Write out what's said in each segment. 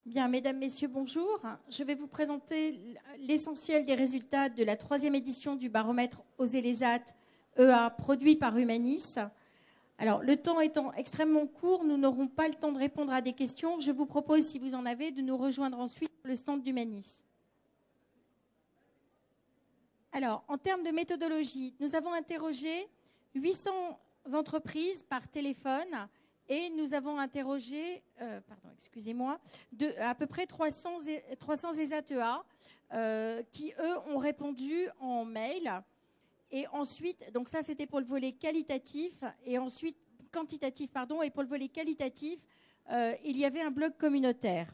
Bien, mesdames, messieurs, bonjour. Je vais vous présenter l'essentiel des résultats de la 3e édition du baromètre Oser les EA produit par Humanis. Alors, le temps étant extrêmement court, nous n'aurons pas le temps de répondre à des questions. Je vous propose, si vous en avez, de nous rejoindre ensuite sur le stand d'Humanis. Alors, en termes de méthodologie, nous avons interrogé 800 entreprises par téléphone et nous avons interrogé, à peu près 300 ESAT-EA qui, eux, ont répondu en mail. Et ensuite, donc ça, c'était pour le volet quantitatif. Et pour le volet qualitatif, il y avait un blog communautaire.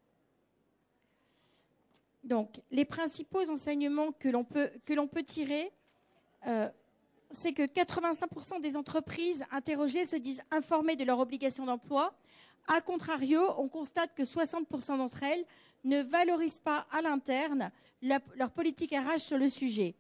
Donc, les principaux enseignements que l'on peut tirer, c'est que 85% des entreprises interrogées se disent informées de leurs obligations d'emploi. A contrario, on constate que 60% d'entre elles ne valorisent pas à l'interne leur politique RH sur le sujet.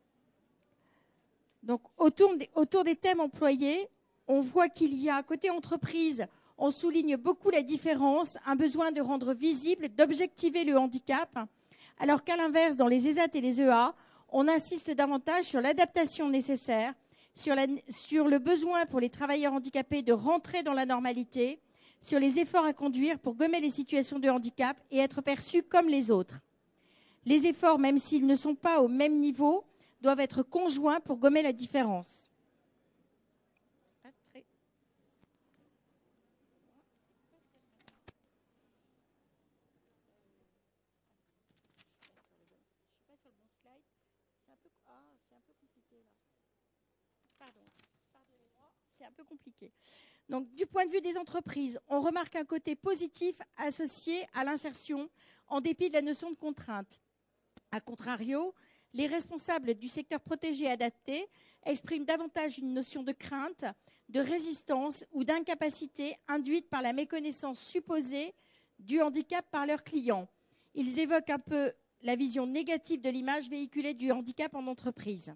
Donc, autour des thèmes employés, on voit qu'il y a, côté entreprise, on souligne beaucoup la différence, un besoin de rendre visible, d'objectiver le handicap, alors qu'à l'inverse, dans les ESAT et les EA, on insiste davantage sur l'adaptation nécessaire, sur le besoin pour les travailleurs handicapés de rentrer dans la normalité, sur les efforts à conduire pour gommer les situations de handicap et être perçus comme les autres. Les efforts, même s'ils ne sont pas au même niveau, doivent être conjoints pour gommer la différence. C'est un peu compliqué. Donc, du point de vue des entreprises, on remarque un côté positif associé à l'insertion en dépit de la notion de contrainte. A contrario, les responsables du secteur protégé et adapté expriment davantage une notion de crainte, de résistance ou d'incapacité induite par la méconnaissance supposée du handicap par leurs clients. Ils évoquent un peu la vision négative de l'image véhiculée du handicap en entreprise.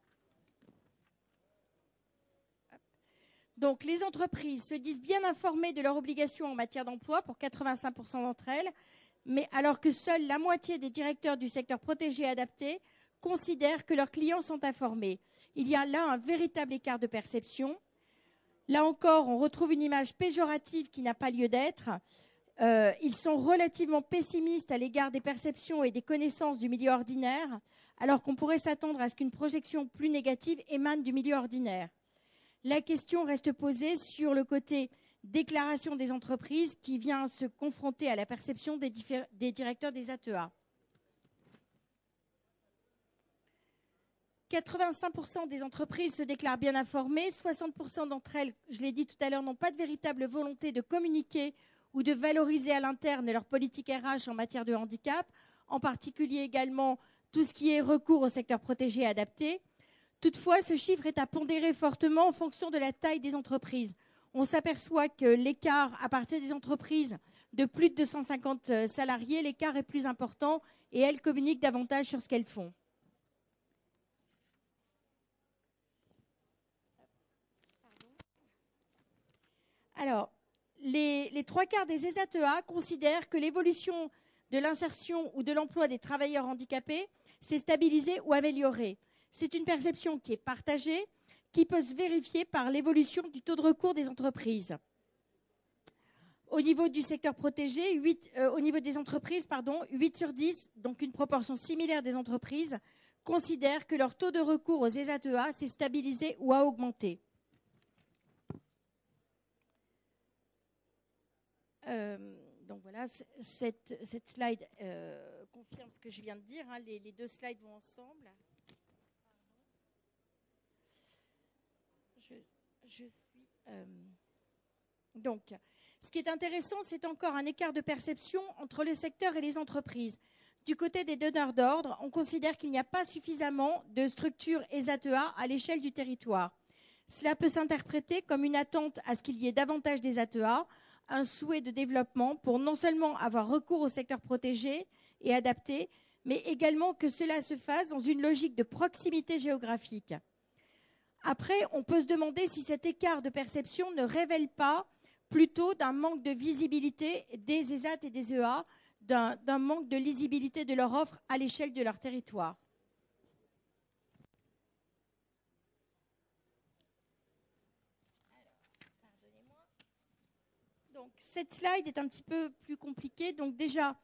Donc, les entreprises se disent bien informées de leurs obligations en matière d'emploi pour 85% d'entre elles, mais alors que seule la moitié des directeurs du secteur protégé et adapté considèrent que leurs clients sont informés. Il y a là un véritable écart de perception. Là encore, on retrouve une image péjorative qui n'a pas lieu d'être. Ils sont relativement pessimistes à l'égard des perceptions et des connaissances du milieu ordinaire, alors qu'on pourrait s'attendre à ce qu'une projection plus négative émane du milieu ordinaire. La question reste posée sur le côté déclaration des entreprises qui vient se confronter à la perception des directeurs des ATEA. 85% des entreprises se déclarent bien informées, 60% d'entre elles, je l'ai dit tout à l'heure, n'ont pas de véritable volonté de communiquer ou de valoriser à l'interne leur politique RH en matière de handicap, en particulier également tout ce qui est recours au secteur protégé et adapté. Toutefois, ce chiffre est à pondérer fortement en fonction de la taille des entreprises. On s'aperçoit que l'écart à partir des entreprises de plus de 250 salariés, l'écart est plus important et elles communiquent davantage sur ce qu'elles font. Alors, les 3/4 des ESAT-EA considèrent que l'évolution de l'insertion ou de l'emploi des travailleurs handicapés s'est stabilisée ou améliorée. C'est une perception qui est partagée, qui peut se vérifier par l'évolution du taux de recours des entreprises. Au niveau du secteur protégé, au niveau des entreprises, 8 sur 10, donc une proportion similaire des entreprises, considèrent que leur taux de recours aux ESAT-EA s'est stabilisé ou a augmenté. Donc voilà, cette slide confirme ce que je viens de dire. Hein, les deux slides vont ensemble. Donc, ce qui est intéressant, c'est encore un écart de perception entre le secteur et les entreprises. Du côté des donneurs d'ordre, on considère qu'il n'y a pas suffisamment de structures ESAT-EA à l'échelle du territoire. Cela peut s'interpréter comme une attente à ce qu'il y ait davantage d'ESAT-EA, un souhait de développement pour non seulement avoir recours au secteur protégé et adapté, mais également que cela se fasse dans une logique de proximité géographique. Après, on peut se demander si cet écart de perception ne révèle pas plutôt d'un manque de visibilité des ESAT et des EA, d'un manque de lisibilité de leur offre à l'échelle de leur territoire. Donc, cette slide est un petit peu plus compliquée. Donc déjà,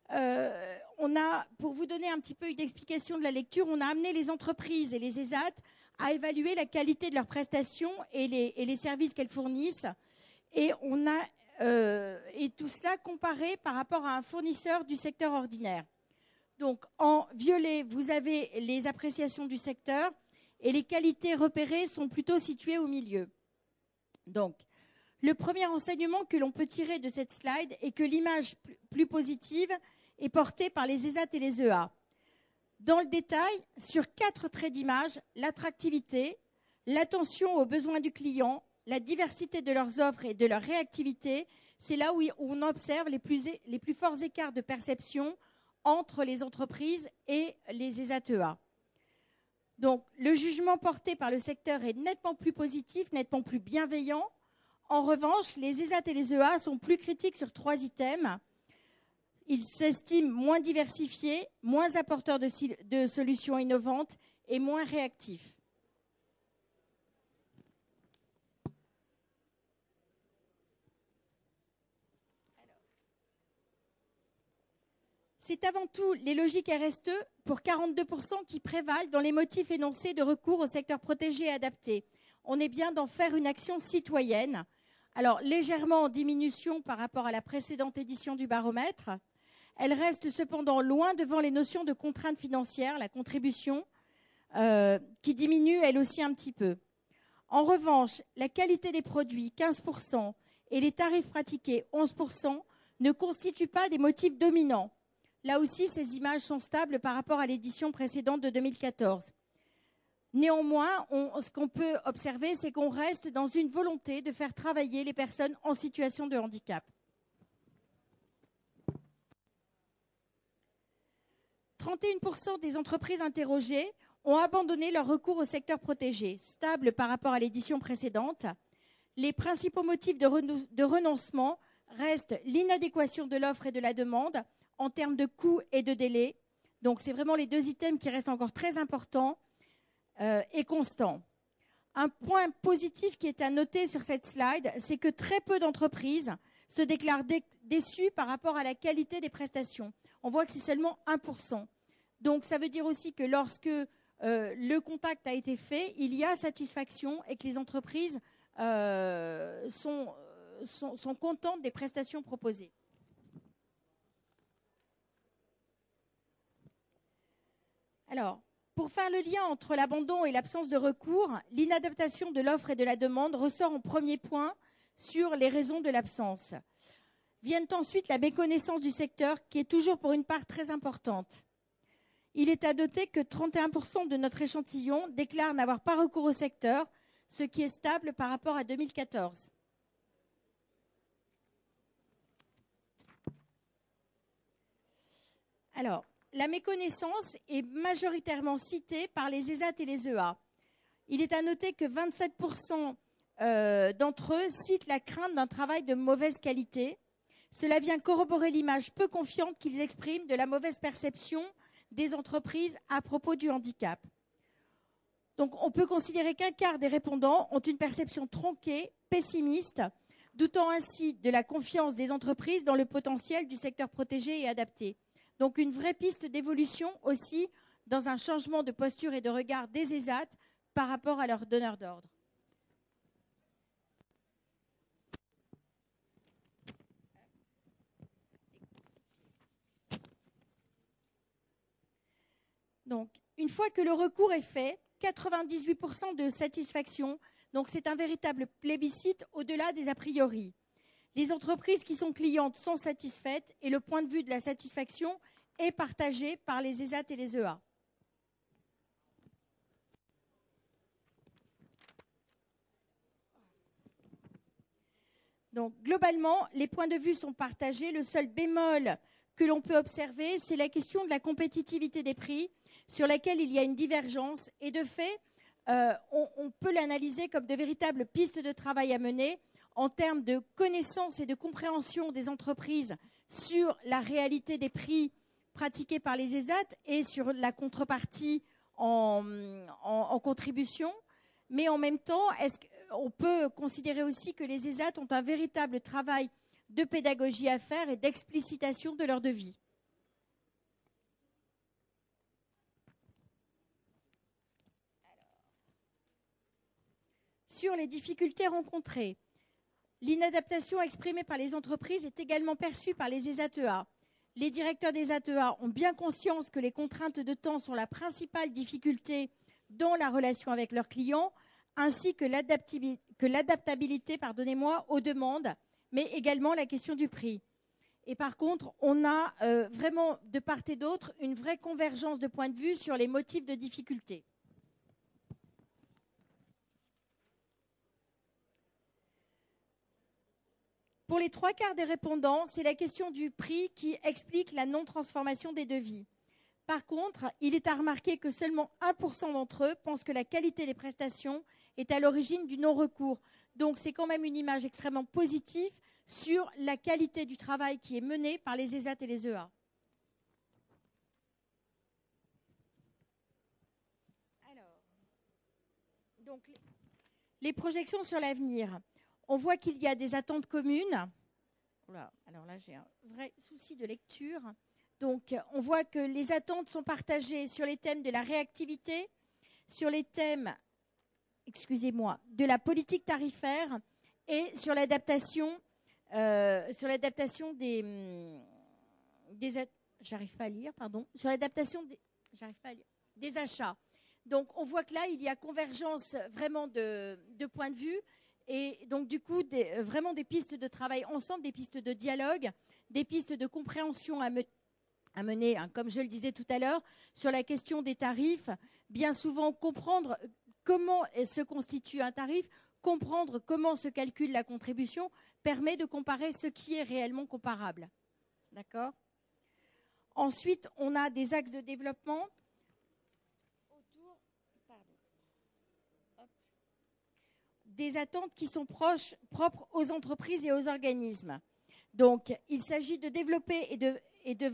pour vous donner un petit peu une explication de la lecture, on a amené les entreprises et les ESAT à évaluer la qualité de leurs prestations et les services qu'elles fournissent. Et tout cela comparé par rapport à un fournisseur du secteur ordinaire. Donc, en violet, vous avez les appréciations du secteur et les qualités repérées sont plutôt situées au milieu. Donc, le premier enseignement que l'on peut tirer de cette slide est que l'image plus positive est portée par les ESAT et les EA. Dans le détail, sur 4 traits d'image, l'attractivité, l'attention aux besoins du client, la diversité de leurs offres et de leur réactivité, c'est là où on observe les plus forts écarts de perception entre les entreprises et les ESAT-EA. Donc, le jugement porté par le secteur est nettement plus positif, nettement plus bienveillant. En revanche, les ESAT et les EA sont plus critiques sur 3 items. Ils s'estiment moins diversifiés, moins apporteurs de solutions innovantes et moins réactifs. C'est avant tout les logiques RSE pour 42% qui prévalent dans les motifs énoncés de recours au secteur protégé et adapté. On est bien d'en faire une action citoyenne. Alors, légèrement en diminution par rapport à la précédente édition du baromètre. Elle reste cependant loin devant les notions de contraintes financières, la contribution, qui diminue elle aussi un petit peu. En revanche, la qualité des produits, 15%, et les tarifs pratiqués, 11%, ne constituent pas des motifs dominants. Là aussi, ces images sont stables par rapport à l'édition précédente de 2014. Néanmoins, ce qu'on peut observer, c'est qu'on reste dans une volonté de faire travailler les personnes en situation de handicap. 31% des entreprises interrogées ont abandonné leur recours au secteur protégé, stable par rapport à l'édition précédente. Les principaux motifs de renoncement restent l'inadéquation de l'offre et de la demande en termes de coûts et de délai. Donc, c'est vraiment les 2 items qui restent encore très importants et constants. Un point positif qui est à noter sur cette slide, c'est que très peu d'entreprises se déclarent déçues par rapport à la qualité des prestations. On voit que c'est seulement 1%. Donc, ça veut dire aussi que lorsque le contact a été fait, il y a satisfaction et que les entreprises sont contentes des prestations proposées. Alors, pour faire le lien entre l'abandon et l'absence de recours, l'inadaptation de l'offre et de la demande ressort en premier point sur les raisons de l'absence. Viennent ensuite la méconnaissance du secteur, qui est toujours pour une part très importante. Il est à noter que 31% de notre échantillon déclarent n'avoir pas recours au secteur, ce qui est stable par rapport à 2014. Alors, la méconnaissance est majoritairement citée par les ESAT et les EA. Il est à noter que 27% d'entre eux citent la crainte d'un travail de mauvaise qualité. Cela vient corroborer l'image peu confiante qu'ils expriment de la mauvaise perception des entreprises à propos du handicap. Donc, on peut considérer qu'un quart des répondants ont une perception tronquée, pessimiste, doutant ainsi de la confiance des entreprises dans le potentiel du secteur protégé et adapté. Donc, une vraie piste d'évolution aussi dans un changement de posture et de regard des ESAT par rapport à leurs donneurs d'ordre. Donc, une fois que le recours est fait, 98% de satisfaction. Donc, c'est un véritable plébiscite au-delà des a priori. Les entreprises qui sont clientes sont satisfaites et le point de vue de la satisfaction est partagé par les ESAT et les EA. Donc, globalement, les points de vue sont partagés. Le seul bémol que l'on peut observer, c'est la question de la compétitivité des prix, sur laquelle il y a une divergence. Et de fait, on peut l'analyser comme de véritables pistes de travail à mener en termes de connaissance et de compréhension des entreprises sur la réalité des prix pratiqués par les ESAT et sur la contrepartie en contribution. Mais en même temps, est-ce qu'on peut considérer aussi que les ESAT ont un véritable travail de pédagogie à faire et d'explicitation de leur devis? Sur les difficultés rencontrées, l'inadaptation exprimée par les entreprises est également perçue par les ESAT-EA. Les directeurs des ATEA ont bien conscience que les contraintes de temps sont la principale difficulté dans la relation avec leurs clients, ainsi que l'adaptabilité aux demandes, mais également la question du prix. Et par contre, on a vraiment de part et d'autre une vraie convergence de points de vue sur les motifs de difficulté. Pour les 3/4 des répondants, c'est la question du prix qui explique la non-transformation des devis. Par contre, il est à remarquer que seulement 1% d'entre eux pensent que la qualité des prestations est à l'origine du non-recours. Donc, c'est quand même une image extrêmement positive sur la qualité du travail qui est mené par les ESAT et les EA. Alors, donc, les projections sur l'avenir. On voit qu'il y a des attentes communes. Alors là, j'ai un vrai souci de lecture. Donc, on voit que les attentes sont partagées sur les thèmes de la réactivité, sur les thèmes, de la politique tarifaire et sur l'adaptation des achats. Donc, on voit que là, il y a convergence vraiment de points de vue. Et donc, du coup, vraiment des pistes de travail ensemble, des pistes de dialogue, des pistes de compréhension à mener, comme je le disais tout à l'heure, sur la question des tarifs. Bien souvent, comprendre comment se constitue un tarif, comprendre comment se calcule la contribution, permet de comparer ce qui est réellement comparable. D'accord ? Ensuite, on a des axes de développement des attentes qui sont propres aux entreprises et aux organismes. Donc, il s'agit de développer de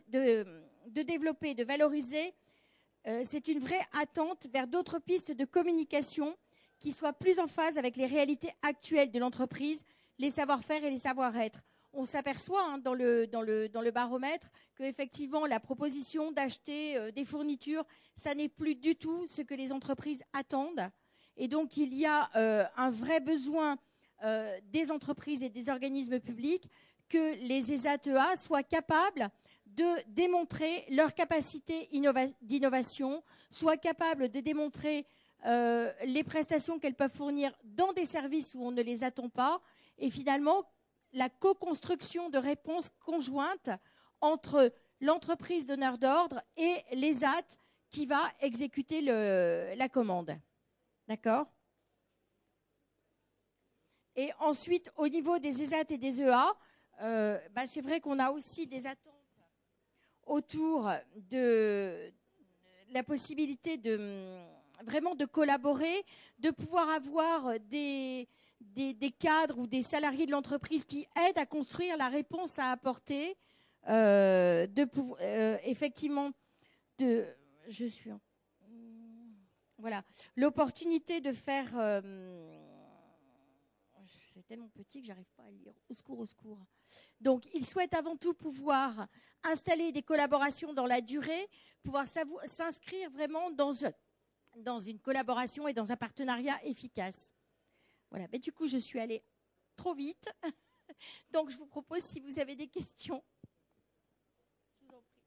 valoriser. C'est une vraie attente vers d'autres pistes de communication qui soient plus en phase avec les réalités actuelles de l'entreprise, les savoir-faire et les savoir-être. On s'aperçoit dans le baromètre qu'effectivement, la proposition d'acheter des fournitures, ça n'est plus du tout ce que les entreprises attendent. Et donc, il y a un vrai besoin des entreprises et des organismes publics que les ESAT-EA soient capables de démontrer leur capacité d'innovation, soient capables de démontrer les prestations qu'elles peuvent fournir dans des services où on ne les attend pas, et finalement, la co-construction de réponses conjointes entre l'entreprise donneur d'ordre et l'ESAT qui va exécuter la commande. D'accord ? Et ensuite, au niveau des ESAT et des EA, c'est vrai qu'on a aussi des attentes autour de la possibilité vraiment de collaborer, de pouvoir avoir des cadres ou des salariés de l'entreprise qui aident à construire la réponse à apporter, effectivement, voilà, l'opportunité de faire... c'est tellement petit que j'arrive pas à lire. Au secours, au secours. Donc, ils souhaitent avant tout pouvoir installer des collaborations dans la durée, pouvoir s'inscrire vraiment dans une collaboration et dans un partenariat efficace. Voilà. Mais du coup, je suis allée trop vite. Donc, je vous propose, si vous avez des questions. Je vous en prie.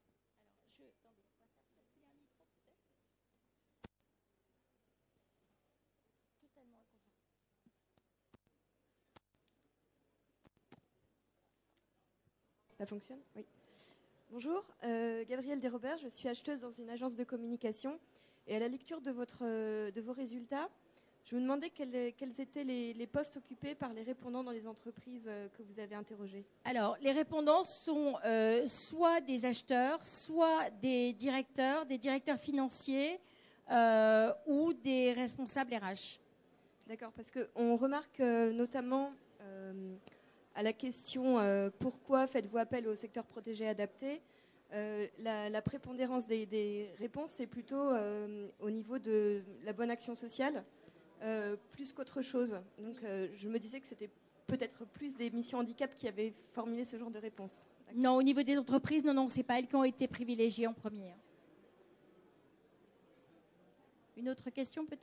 Ça fonctionne ? Oui. Bonjour, Gabrielle Desrobert, je suis acheteuse dans une agence de communication. Et à la lecture de vos résultats, je me demandais quels étaient les postes occupés par les répondants dans les entreprises que vous avez interrogées. Alors, les répondants sont soit des acheteurs, soit des directeurs financiers ou des responsables RH. D'accord, parce qu'on remarque notamment à la question pourquoi faites-vous appel au secteur protégé adapté, la prépondérance des réponses, c'est plutôt au niveau de la bonne action sociale, plus qu'autre chose. Donc je me disais que c'était peut-être plus des missions handicap qui avaient formulé ce genre de réponse. Non, au niveau des entreprises, non, c'est pas elles qui ont été privilégiées en premier. Une autre question peut-être ?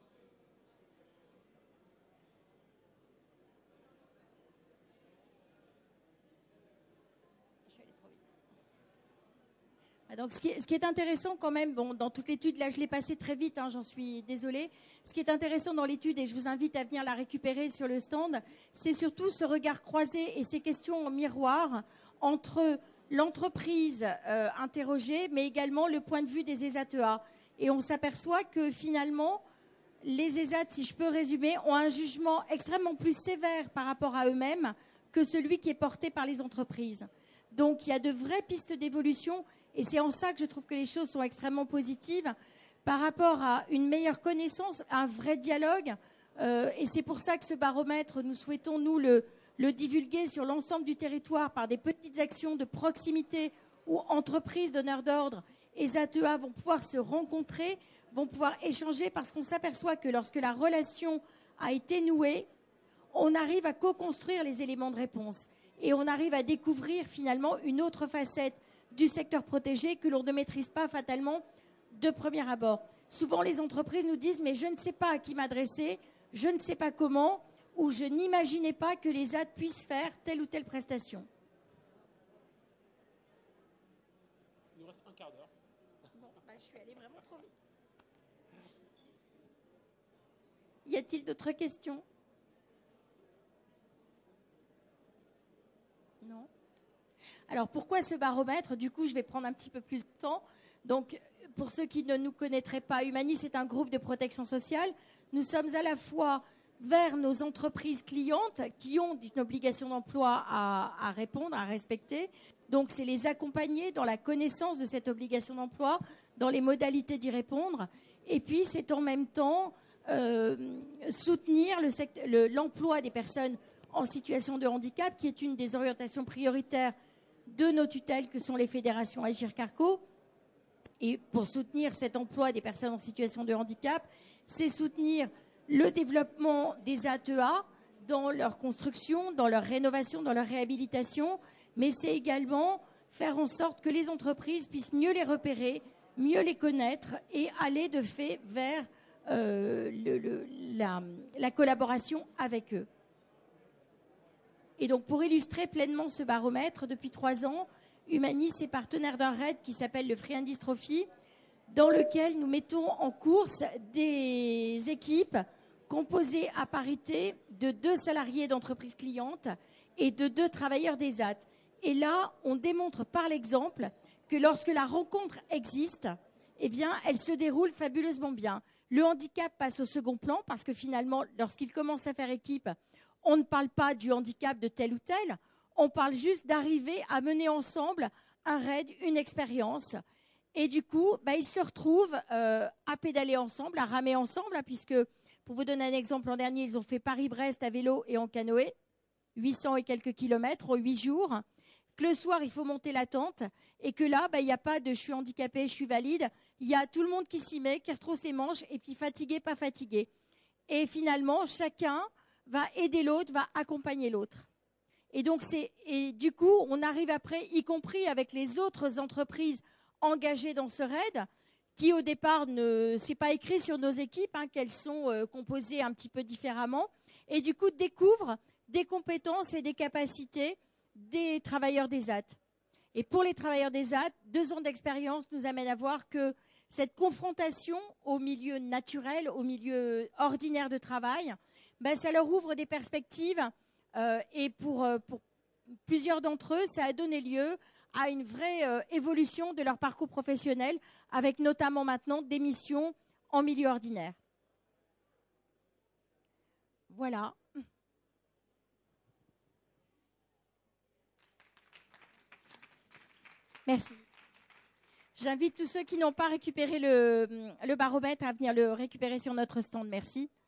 Donc, ce qui est intéressant quand même, bon, dans toute l'étude, là je l'ai passée très vite, hein, j'en suis désolée. Ce qui est intéressant dans l'étude, et je vous invite à venir la récupérer sur le stand, c'est surtout ce regard croisé et ces questions en miroir entre l'entreprise interrogée, mais également le point de vue des ESAT-EA. Et on s'aperçoit que finalement, les ESAT, si je peux résumer, ont un jugement extrêmement plus sévère par rapport à eux-mêmes que celui qui est porté par les entreprises. Donc il y a de vraies pistes d'évolution. Et c'est en ça que je trouve que les choses sont extrêmement positives par rapport à une meilleure connaissance, un vrai dialogue. Et c'est pour ça que ce baromètre, nous souhaitons, nous, le divulguer sur l'ensemble du territoire par des petites actions de proximité où entreprises, donneurs d'ordre et ZATEA vont pouvoir se rencontrer, vont pouvoir échanger, parce qu'on s'aperçoit que lorsque la relation a été nouée, on arrive à co-construire les éléments de réponse. Et on arrive à découvrir finalement une autre facette du secteur protégé que l'on ne maîtrise pas fatalement de premier abord. Souvent, les entreprises nous disent « mais je ne sais pas à qui m'adresser, je ne sais pas comment » ou « je n'imaginais pas que les ZAD puissent faire telle ou telle prestation ». Il nous reste un quart d'heure. Bon, je suis allée vraiment trop vite. Y a-t-il d'autres questions ? Non ? Alors, pourquoi ce baromètre ? Du coup, je vais prendre un petit peu plus de temps. Donc, pour ceux qui ne nous connaîtraient pas, Humanis est un groupe de protection sociale. Nous sommes à la fois vers nos entreprises clientes qui ont une obligation d'emploi à répondre, à respecter. Donc, c'est les accompagner dans la connaissance de cette obligation d'emploi, dans les modalités d'y répondre. Et puis, c'est en même temps soutenir l'emploi des personnes en situation de handicap, qui est une des orientations prioritaires de nos tutelles que sont les fédérations Agir Carco. Et pour soutenir cet emploi des personnes en situation de handicap, c'est soutenir le développement des ATEA dans leur construction, dans leur rénovation, dans leur réhabilitation, mais c'est également faire en sorte que les entreprises puissent mieux les repérer, mieux les connaître et aller de fait vers la collaboration avec eux. Et donc, pour illustrer pleinement ce baromètre, depuis 3 ans, Humanis est partenaire d'un RAID qui s'appelle le Friandis Trophy, dans lequel nous mettons en course des équipes composées à parité de 2 salariés d'entreprises clientes et de 2 travailleurs des ZAT. Et là, on démontre par l'exemple que lorsque la rencontre existe, eh bien, elle se déroule fabuleusement bien. Le handicap passe au second plan parce que finalement, lorsqu'ils commencent à faire équipe, on ne parle pas du handicap de tel ou tel, on parle juste d'arriver à mener ensemble un raid, une expérience. Et du coup, ils se retrouvent à pédaler ensemble, à ramer ensemble, puisque, pour vous donner un exemple, l'an dernier, ils ont fait Paris-Brest à vélo et en canoë, 800 et quelques kilomètres en 8 jours. Que le soir, il faut monter la tente et que là, il n'y a pas de « je suis handicapé, je suis valide ». Il y a tout le monde qui s'y met, qui retrousse les manches et puis fatigué, pas fatigué. Et finalement, chacun va aider l'autre, va accompagner l'autre. Et donc, du coup, on arrive après, y compris avec les autres entreprises engagées dans ce RAID, qui au départ, c'est pas écrit sur nos équipes, qu'elles sont composées un petit peu différemment, et du coup, découvrent des compétences et des capacités des travailleurs des ZAT. Et pour les travailleurs des ZAT, 2 ans d'expérience nous amènent à voir que cette confrontation au milieu naturel, au milieu ordinaire de travail, ça leur ouvre des perspectives et pour plusieurs d'entre eux, ça a donné lieu à une vraie évolution de leur parcours professionnel, avec notamment maintenant des missions en milieu ordinaire. Voilà. Merci. J'invite tous ceux qui n'ont pas récupéré le baromètre à venir le récupérer sur notre stand. Merci.